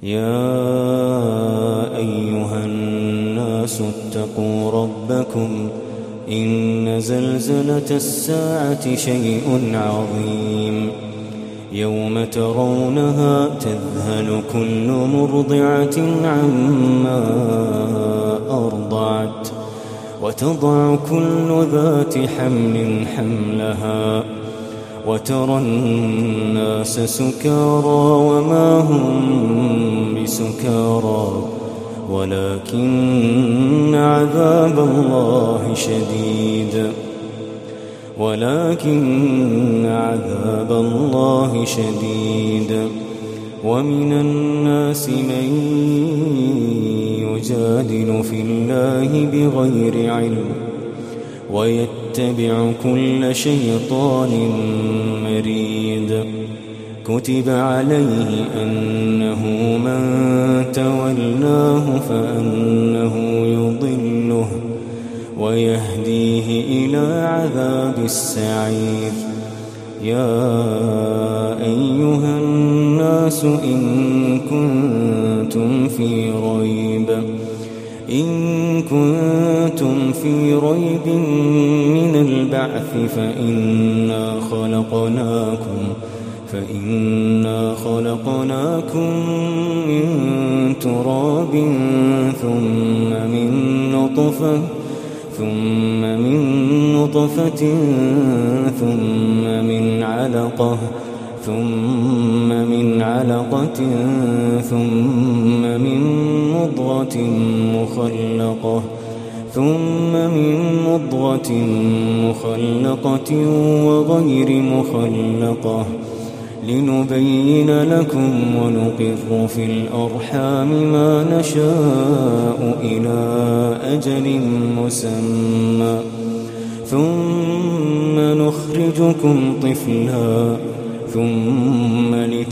يا أيها الناس اتقوا ربكم إن زلزلة الساعة شيء عظيم يوم ترونها تذهل كل مرضعة عما أرضعت وتضع كل ذات حمل حملها وترى الناس سكارى وما هم بسكارى ولكن عذاب الله شديد ومن الناس من يجادل في الله بغير علم ويتبع كل شيطان مريد كتب عليه أنه من تولاه فأنه يضله ويهديه إلى عذاب السعير يا أيها الناس إن كنتم في ريب من البعث فإنا خلقناكم من تراب ثم من نطفة ثم من علقة ثم من مضغة مخلقة وغير مخلقة لنبين لكم ونقر في الأرحام ما نشاء إلى أجل مسمى ثم نخرجكم طفلا ثم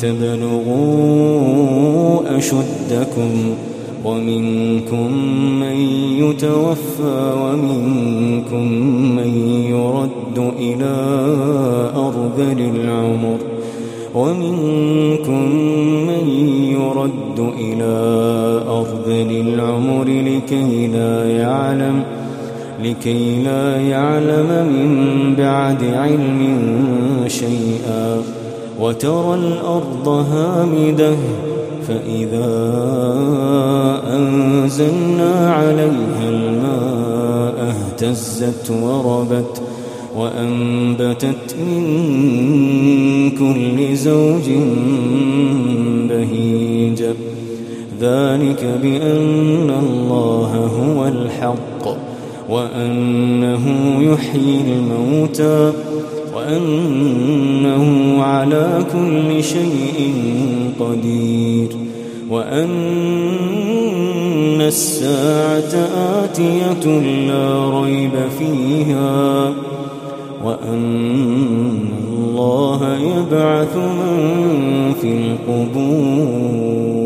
لتبلغوا أشدكم ومنكم من يتوفى ومنكم من يرد إلى أرذل العمر لكي لا يعلم من بعد علم شيئا وترى الأرض هامدة فإذا أنزلنا عليها الماء اهتزت وربت وأنبتت من كل زوج بهيج ذلك بأن الله هو الحق وأنه يحيي الموتى وأنه على كل شيء قدير وأن الساعة آتية لا ريب فيها وأن الله يبعث من في القبور